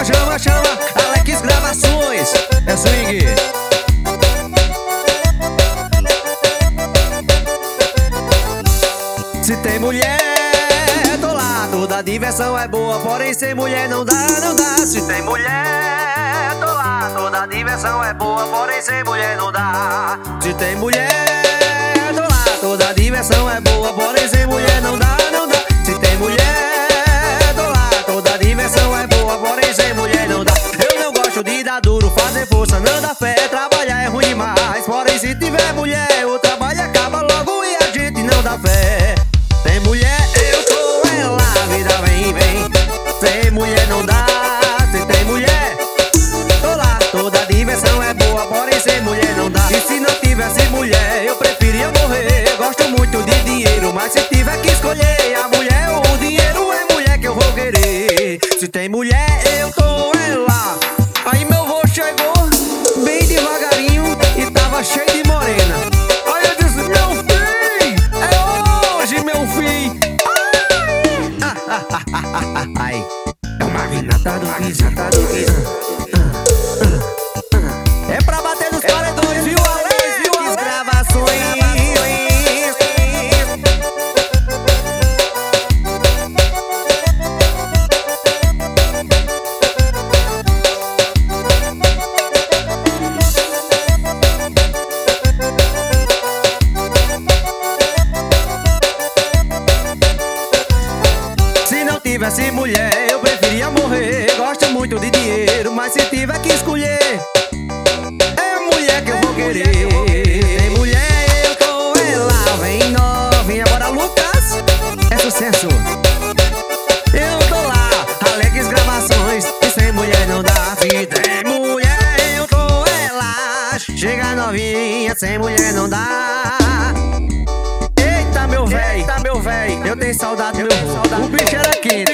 chama, chama, chama. Alex Gravações, é swing. Se tem mulher, tô lá. Toda diversão é boa, porém sem mulher não dá, não dá. Se tem mulher, tô lá. Toda diversão é boa, porém sem mulher não dá. Se tem mulher, tô lá. Toda diversão é boa, porém sem mulher não dá, não dá. Se tem mulher, tô lá. Toda diversão é boa, porém sem mulher não dá. Eu não gosto de dar duro, fazer força, não dá fé. Trabalhar é ruim demais, porém se tiver mulher, o trabalho acaba logo e a gente não dá fé. Tem mulher, eu tô ela, a vida vem, vem. Sem mulher não dá, se tem mulher, tô lá. Toda diversão é boa, porém sem mulher não dá. E se não tivesse mulher, eu preferia morrer. Gosto muito de dinheiro, mas se tiver que escolher a mulher ou o dinheiro, é mulher que eu vou querer. Se tem mulher, eu tô ela. Aí meu vô chegou, bem devagarinho, e tava cheio de morena. Aí eu disse, meu filho, é hoje, meu filho. Ai, é uma vinata do é pra bater nos paredões, viu, Alex? Gravações. Se não tivesse mulher, eu preferia morrer. Gosto muito de dinheiro, mas se tiver que escolher, é mulher que eu vou querer. Tem mulher, eu tô ela. Vem novinha, bora Lucas, é sucesso. Eu tô lá, Alex Gravações, e sem mulher não dá. Se tem mulher, eu tô ela. Chega novinha, sem mulher não dá. Eita meu véi, eu tenho saudade do meu vô. O bicho era quente.